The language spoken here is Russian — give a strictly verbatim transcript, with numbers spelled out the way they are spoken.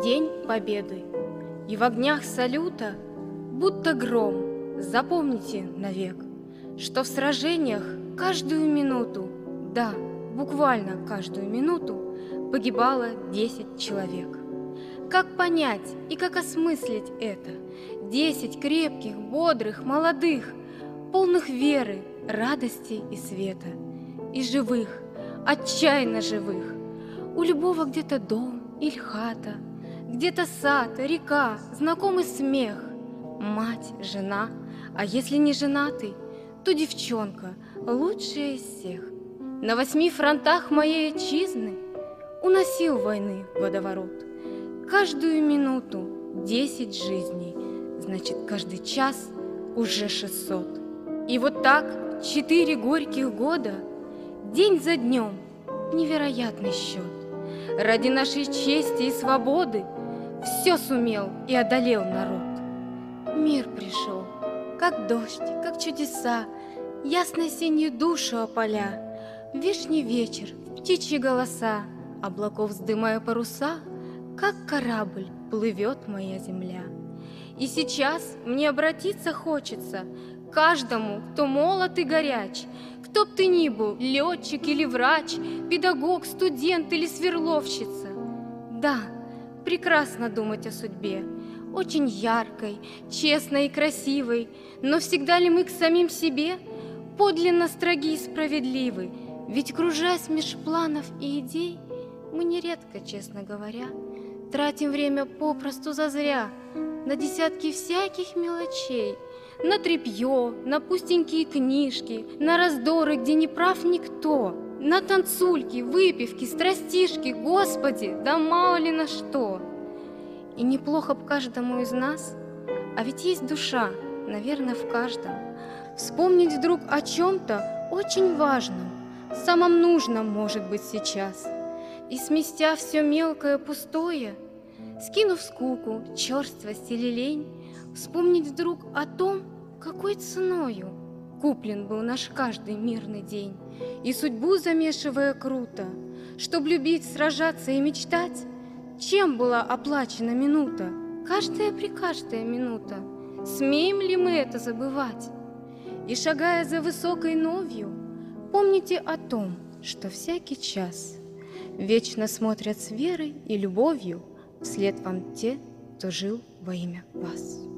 День Победы. И в огнях салюта, будто гром, запомните навек, что в сражениях каждую минуту, да, буквально каждую минуту, погибало десять человек. Как понять и как осмыслить это? Десять крепких, бодрых, молодых, полных веры, радости и света, и живых, отчаянно живых. У любого где-то дом или хата, где-то сад, река, знакомый смех, мать, жена, а если не женатый, то девчонка, лучшая из всех. На восьми фронтах моей отчизны уносил войны водоворот. Каждую минуту десять жизней, значит, каждый час уже шестьсот. И вот так четыре горьких года, день за днем, невероятный счет. Ради нашей чести и свободы все сумел и одолел народ. Мир пришел, как дождь, как чудеса, ясно синюю душу опаля. Вишний вечер, птичьи голоса, облаков вздымая паруса, как корабль плывет моя земля. И сейчас мне обратиться хочется к каждому, кто молод и горяч, кто б ты ни был, летчик или врач, педагог, студент или сверловщица. Да, прекрасно думать о судьбе, очень яркой, честной и красивой, но всегда ли мы к самим себе подлинно строги и справедливы? Ведь, кружась меж планов и идей, мы нередко, честно говоря, тратим время попросту зазря на десятки всяких мелочей, на тряпье, на пустенькие книжки, на раздоры, где не прав никто, на танцульки, выпивки, страстишки, Господи, да мало ли на что. И неплохо б каждому из нас, а ведь есть душа, наверное, в каждом, вспомнить вдруг о чем-то очень важном, самом нужном, может быть, сейчас, и, сместя все мелкое пустое, скинув скуку, черствость или лень, вспомнить вдруг о том, какой ценою куплен был наш каждый мирный день, и судьбу замешивая круто, чтоб любить, сражаться и мечтать, чем была оплачена минута, каждая при каждая минута. Смеем ли мы это забывать? И, шагая за высокой новью, помните о том, что всякий час вечно смотрят с верой и любовью вслед вам те, кто жил во имя вас.